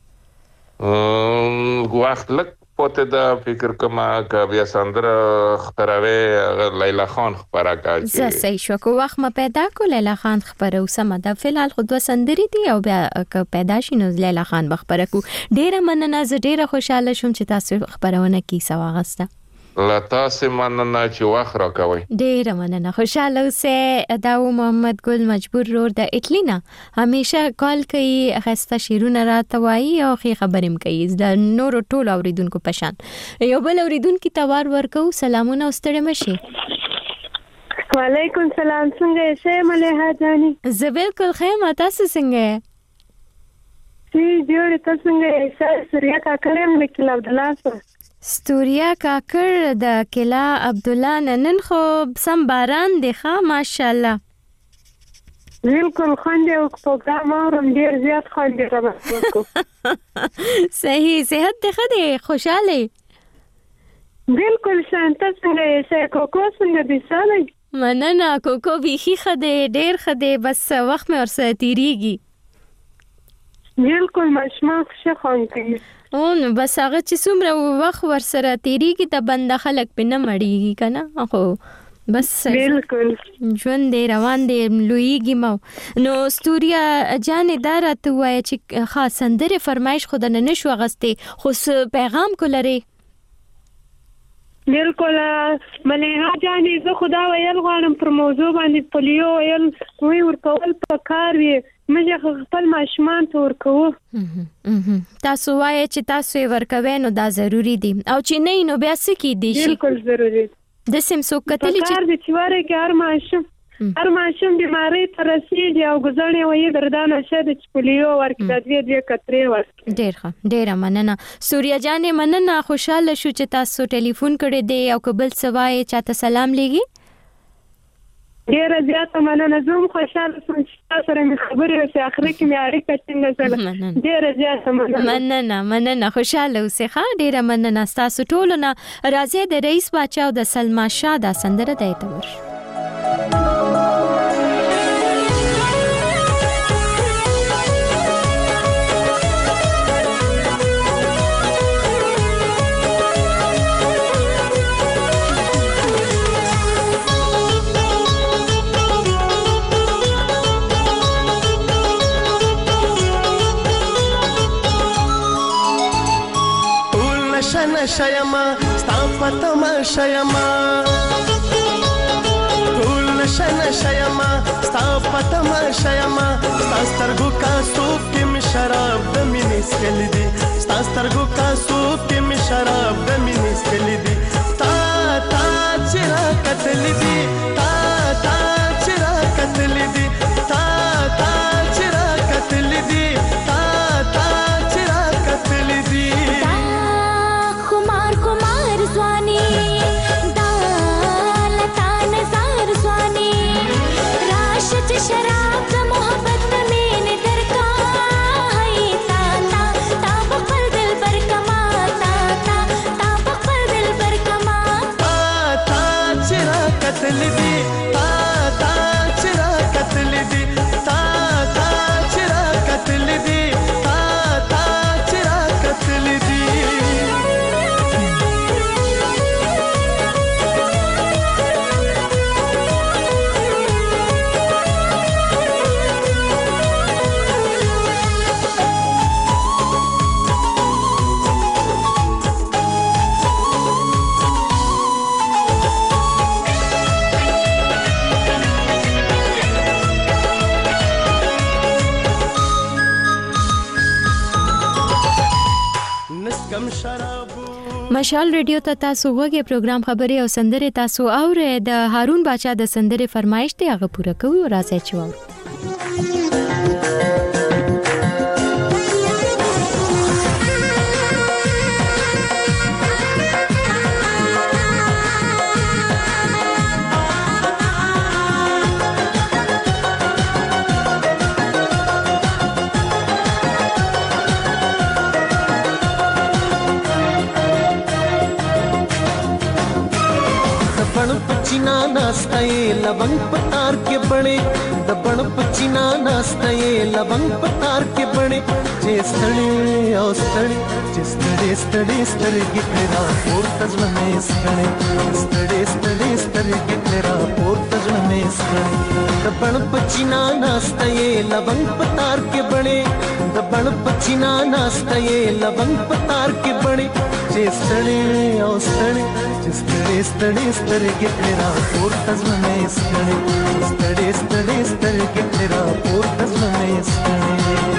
وخت لک پته دا فکر کما ک بیا سندره خبروي لیلا خان خبره کوي زه صحیح شو کو وخت ما پیدا کو لیلا خان خبره وسمه دا فلحال خود وسندري دي او بیا ک پیدا شینو لیلا خان بخبره کو ډیره مننه زه ډیره خوشاله شوم چې تاسو خبرونه کی سواغسته لا تاسو مننه چې وخت راکوي ډیره مننه خوشاله اوسه دا محمد ګل مجبور رور د اټلینا همیشه کال کوي خسته شیرونه راته وایي او خې خبرېم کوي د نور ټول اوریدونکو پشان یو بل اوریدونکو توار ورکو سلامونه ستړي مشي وعلیکم السلام څنګه یې مليحه جاني زه بالکل خیم تاسو څنګه سی جوړ تاسو څنګه یې سوریا کا کلم لیکل عبد الله ستوریا کاکړ د کلا عبدالله نن خو سم باران دی ښه ماشاءالله. بالکل خنده او پروګرام اورم ډیر زیات خنده راوړم. صحیح صحت دې ښه دی خوشاله؟ بالکل شانته څنګه یې کوکو څنګه دي ساله؟ مننه کوکو بیخي ښه دی ډیر ښه دی بس وخت مې ورسره تیریږي. بالکل ماشما ښه خوند کوي. او نو بس هغه چې څومره وخت ورسره تیریږي ته بنده خلک په نه مړیږي کنه خو بس بالکل ژوند دی روان دی لویږي مو. نو ستوریا جانې دا راته وایه چې خاص سندرې فرمایش خو د نه شو اغستې خو پیغام کو لري؟ بالکل ملیحه جانې زه خدا ویل غواړم پر موضوع باندې پولیو ویل وی ورکول په کار وي موږ خپل ماشومان ته ورکوو. تاسو وایه چې تاسو یې ورکوي نو دا ضروری دي او چې نه نو بیا څه کیدی شي؟ بالکل ضروری د سیم سو کتلی چې کار دي چې وره کې هر ماشوم هر ماشوم بیماری ته رسیږي او ګزړې وایي دردانه شه د پولیو ورکړه د دې دې کترې ورکړه. ډیر ښه ډیر مننه سوریا جانې مننه خوشاله شو چې تاسو ټلیفون کړی دی او قبل سوای چاته سلام لګي. ډیر زیات مننه زوم خوشاله شوم چې تاسو سره مې خبرې وکړې اخر کې مې اړیکه څنګه سره ډیر زیات مننه مننه مننه خوشاله اوسئ ښه ډیر مننه تاسو ټول نه راځي د رئیس باچا او د سلما شاه د سندره د اعتبار. شیما ستا پتما شیما ټول نشن شیما ستا پتما شیما ستا سترګو کا سوپ کې می شراب د مینې سکل دي ستا سترګو کا سوپ کې می شراب د مینې سکل دي تا تا چرا کتل دي تا تا چرا کتل دي تا تا چرا کتل دي تا تا چرا کتل دي शराब द मोहब्बत में ने दरका है ता ता ता बखल दिल पर कमा ता ता ता बखल दिल पर कमा ता ता चिरा कतल दी ता ता चिरा कतल दी ता ता चिरा कतल दी ता ता चिरा कतल दी. مشال ریډیو ته تاسو وګورئ پروګرام خبري او سندره تاسو اورئ د هارون باچا د سندره فرمایش ته هغه پوره کوي او راځي چې पचीना नाश्ता ये लवंग पतार के बने दबण पचीना नाश्ता ये लवंग पतार के बने जे स्थळे ओ स्थळे जे स्थळे स्थळे स्थळे गितरा पोर तजमे स्थळे स्थळे स्थळे स्थळे गितरा पोर तजमे स्थळे दबण पचीना नाश्ता ये लवंग पतार के बने दबण पचीना नाश्ता ये लवंग पतार के बने जे स्थळे ओ स्थळे जे स्थळे स्थळे स्थळे गितरा पोर तजमे स्थळे स्थळे स्थळे स्थळे गितरा पोर तजमे स्थळे.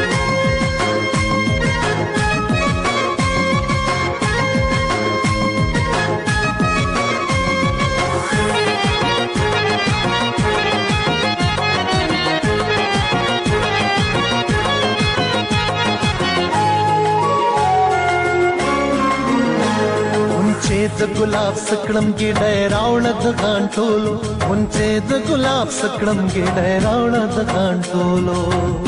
د ګلاب سکړم ګډه راوړه د غانټولو مونچه د ګلاب سکړم ګډه راوړه د غانټولو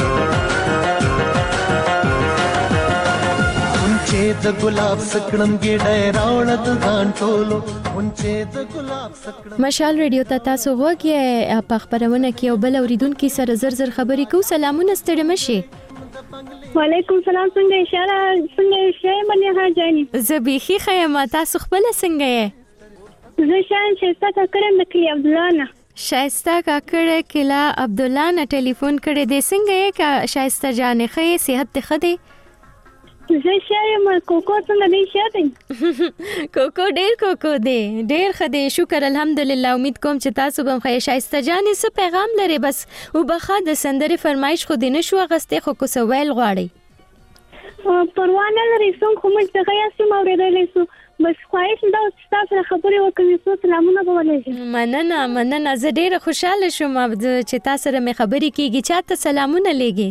مونچه د ګلاب سکړم ګډه راوړه د غانټولو مونچه د ګلاب سکړم. مشال ریډیو ته تاسو وګورئ په خبرونه کې او بل اوریدونکو سره زر زر خبرې کو. سلامونه ستړي مشي. وعلیکم سلام. څنګه اشاره څنګه شې منه ها جاني زبيخي خیمه تاسو خپل څنګه یې؟ زه شان شایسته کاکړه د کلی عبد الله نه. شایسته کاکړه کلا عبد الله نه ټلیفون کړی دی. څنګه یې کا شایسته جانې خې صحت ته خدي؟ زه شایم کوکو څنګه دی شاته کوکو ډیر کوکو دی ډیر خدي شکر الحمدلله. امید کوم چې تاسو به خیر. شایسته جانې څه پیغام لري بس او بخا د سندره فرمایش خو دینه شو غسته خو کو سوال غواړي پروا نه لري څنګه کوم څه غیا سم اورېدلې سو بس خواهش دا تاسو خبرې وکړئ. سو سلامونه به ولېږم. مننه مننه زه ډیره خوشاله شوم چې تاسو سره مې خبرې کیږي. چاته سلامونه لېږي؟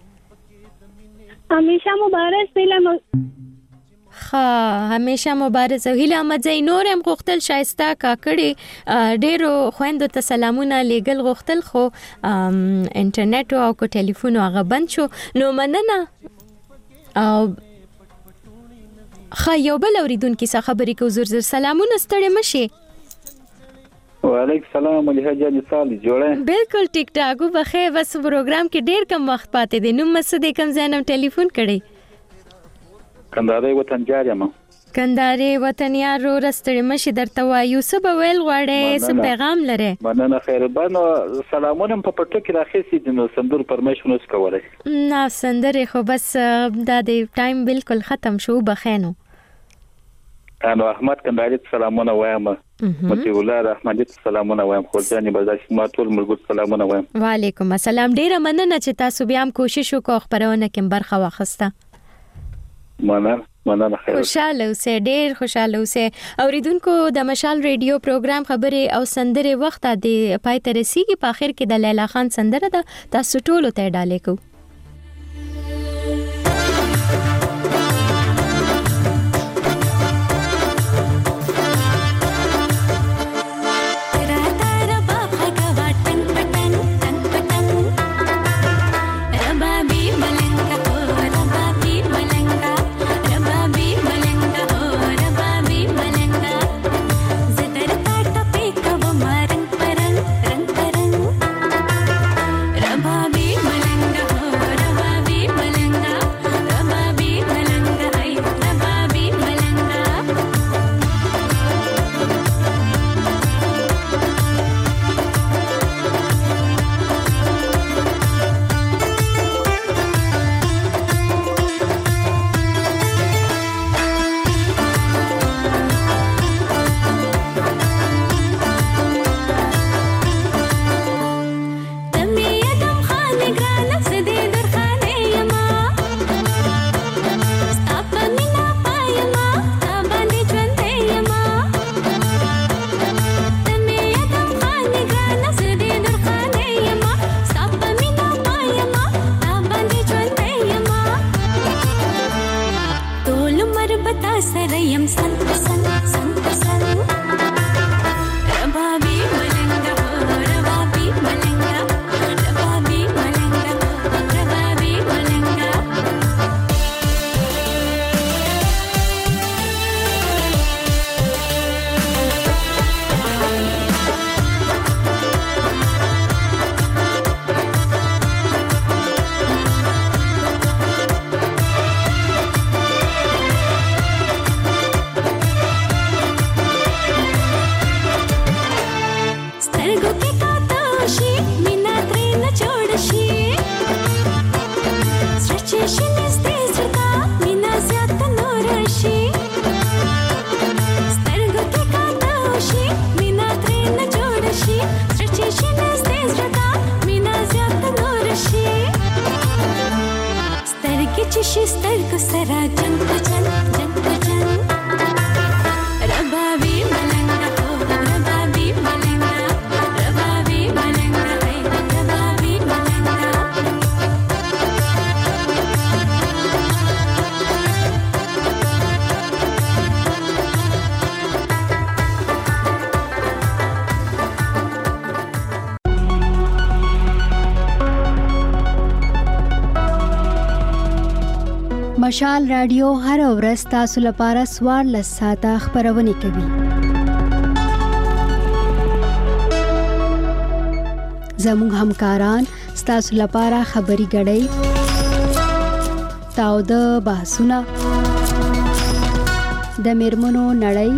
همیشه مبارک سلام. ها همیشه مبارک. هیله احمد زئی نور هم غوښتل شایسته کاکړي ډیرو خويندو ته سلامونه لېګل غوښتل خو انټرنیټ او کو ټلیفون هغه بند شو. نو مننه. او خا یو بل اوریدونکو سره خبرې کو. زر زر سلامونه ستړي مشي. وعلیکم السلام علیه جان صالح جوړه بالکل ټیک ټاک وبخې بس پروګرام کې ډیر کم وخت پاتې دی. نو مسعود کم زینم ټلیفون کړي. کندهاري وطن جارم کندهاري وطن یارو رستړې مشي درته وایو سبا ویل غواړې څه پیغام لري؟ مننه خیر بانو سلامونه په پټو کې راخېسي د نو سندور پرمیشن اوس کولای نه سندره خو بس دا د ټایم بالکل ختم شو بخینو. انو احمد کندهاري سلامونه وایم متي الله رحمت سلامونه وایم خو ځاني برداشت ما ټول ملګر سلامونه وایم. وعلیکم السلام. ډیره مننه چې تاسو بیا هم کوشش وکړو خبرونه کې برخه واخسته. مننه مننه خیر. خوشاله اوسه ډیر خوشاله اوسه. اوریدونکو د مشال ریډیو پروګرام خبرې او سندره وخت د پای ته رسیدي. په اخر کې د لیلا خان سندره ده تاسو ټول ته ډالې کو. مشال رادیو هر ورځ تاسو لپاره څوارلس ساعته خپرونه کوي. زموږ همکاران ستاسو لپاره خبري غړي تاوده بحثونه د میرمنو نړۍ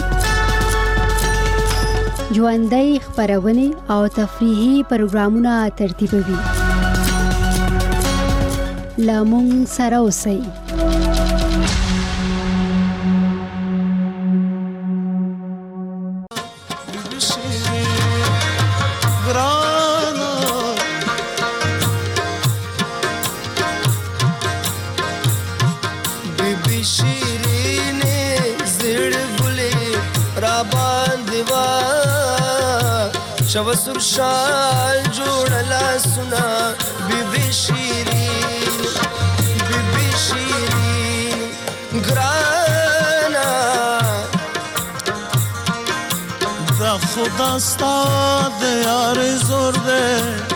ژوندۍ خپرونه او تفریحي پروګرامونه ترتیبوي. لامون سره اوسئ. شوسر شال جوړلا سنا بیبي شیرین بیبي شیرین ګرانا دا خدا ستاد یار زور دے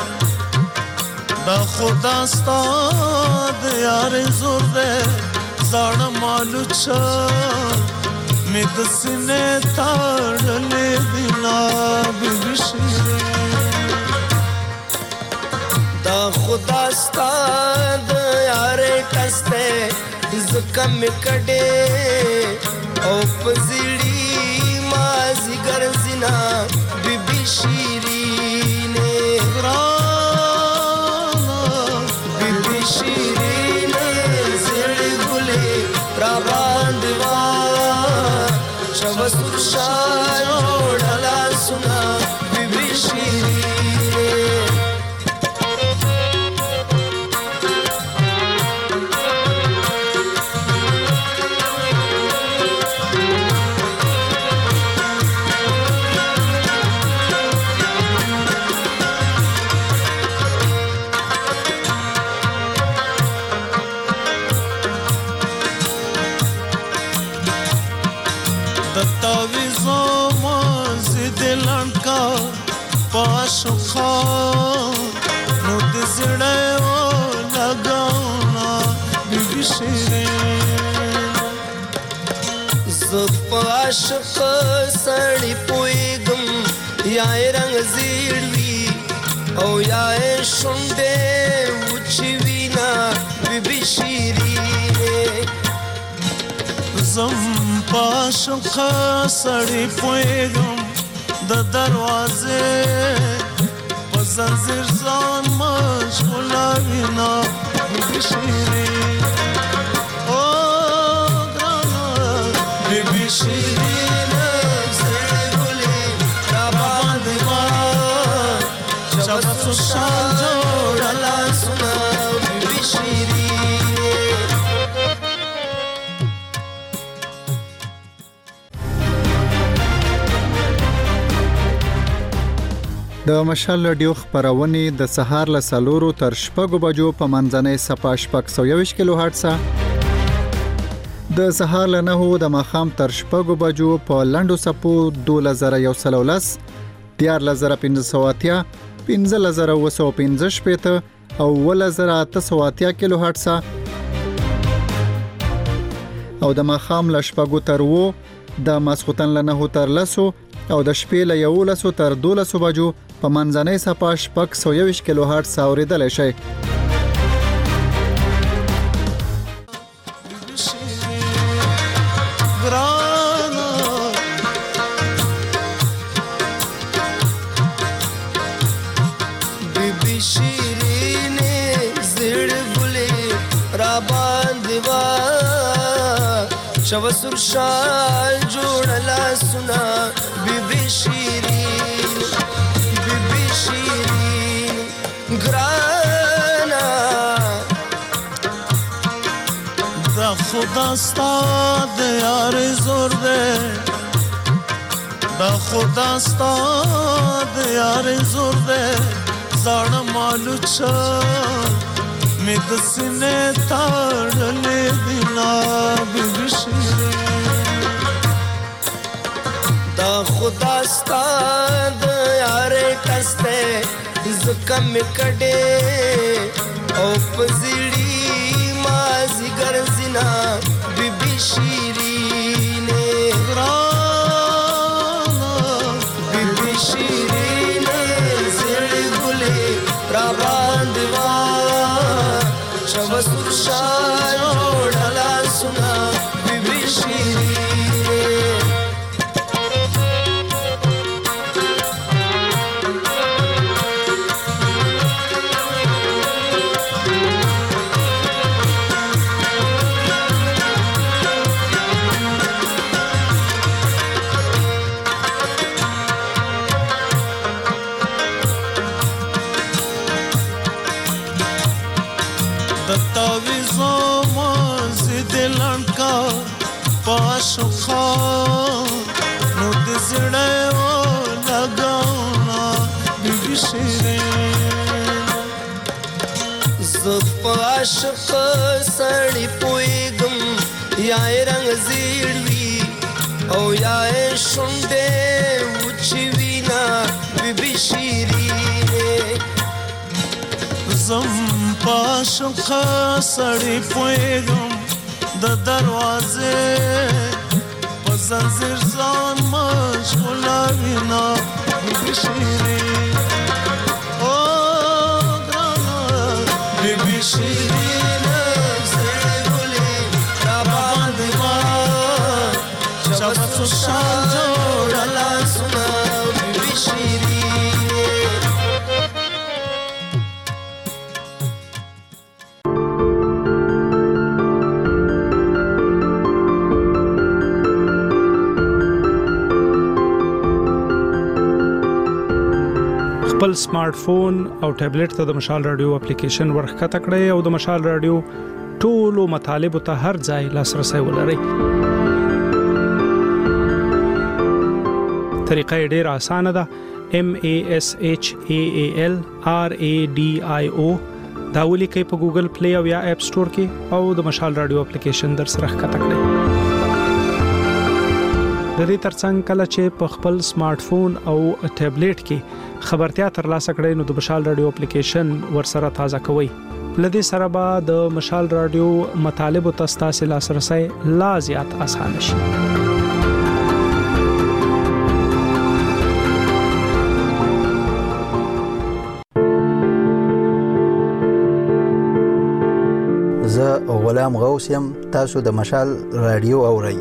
دا خدا ستاد یار زور دے زړ مالو چ می د سینې تړلې دینا بیبي شیرین دا خدا ستاد یار کسته زکم کډې او پزړی مازی ګرځینا بیبي شیرین ګرانا بیبي شیرین زړې ګلې را باندې شوسر شال جوړلا سنا بیبي شیرین پاشخا نو د زړه و لګاونا بیبي شیرین ز پاشخ سړی پویګم یا رنگ زیړوي او یا شونډه وچی وینا بیبي شیرین زم پاشخ سړی پویګم د دروازه په زنځیر ځان مشغولاوینا بیبي شیرین او ګرانا بیبي شیرین زړې ګلې را باندې ما شوسر شال جوړلا سنا بیبي شیرین د مشال رادیو خبرونه د سهار له سلورو تر شپږو بجو په منځنۍ صفه شپږ سوه یوویشت کیلو هرتز د سهار له نهو د ماښام تر شپږو بجو په لنډو صفو دوه زره یو سل ولس دیارلس زره پنځه سوه اتیا پنځلس زره اووه سوه پنځه شپېته او اوولس زره اته سوه اتیا کیلو هرتز او د ماښام له شپږو تر اوو د ماسخوتن له نهو تر لسو او د شپې له یولسو تر دولسو بجو په منځنۍ صفه شپږ سوه یوویشت کیلو هرتز اورېدلی شئ. بیبي شیرین زړې ګلې را باندې وا شوسر شال جوړلا سنا بیبي شیرین بیبي شیرین ګرانا دا خدا ستاد یار زور دے دا خدا ستاد یار زور دے زړ مالو چ می د سینې تړلې دینا بیبي شیرین دا خدا ستاد یار کسته زکم کډې او پزړی ماز مازیګر زینا بیبي شیرینه ګرانه بیبي شیرینه زړې ګلې را باندې وا شوسور شاه جوړلا سنا بیبي شیرینه پاشخا نو د زړه و لګاونا بیبي شیرین ز پاشخ سړی پویګم یا رنگ زیړوي او یا شونډه وچی وینا بیبي شیرین زم پاشخ سړی پویګم د دروازه په زنځیر ځان مشغولاوینا بیبي شیرین او ګرانه بیبي شیرین زړې ګلې را باندې ما شاباسو شان جوړلا سنا بیبي شیرین خپل سمارټ فون او ټابلیټ ته د مشال رادیو اپلیکیشن ورخکته کړئ او د مشال رادیو ټولو مطالبه ته هر ځای لاسرسي ولرئ. طریقه ډیره اسانه ده. M A S H A A L R A D I O دا ولیکئ په ګوګل پلی او یا اپ سٹور کې او د مشال رادیو اپلیکیشن در سره ښکته کړئ. د دې ترڅنګ کله چې په خپل سمارټ فون او ټابلیټ کې خبرتیا ترلاسه کړئ نو د مشال رادیو اپلیکیشن ورسره تازه کوئ. لدې سره به د مشال رادیو مطالبه تاسو لاسرسي لا زیات آسان شي. زه غلام غوث يم، تاسو د مشال رادیو اورئ.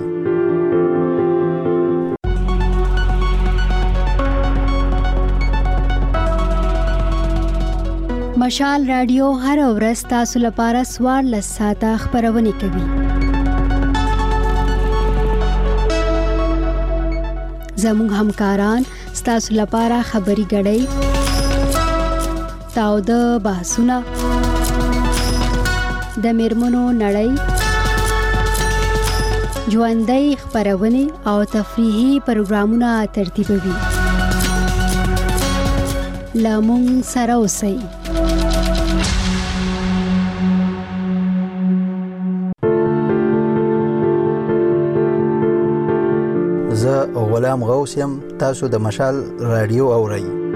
مشال رادیو هر ورځ تاسو لپاره سوار لساته خبرونه کوي. زموږ همکاران تاسو لپاره خبري غړي تاو د بحثونه د میرمنو نړۍ ژوندۍ خبرونه او تفریحي پروګرامونه ترتیبوي. لامون سره اوسئ. زه غلام غوث يم، تاسو د مشال رادیو اورئ.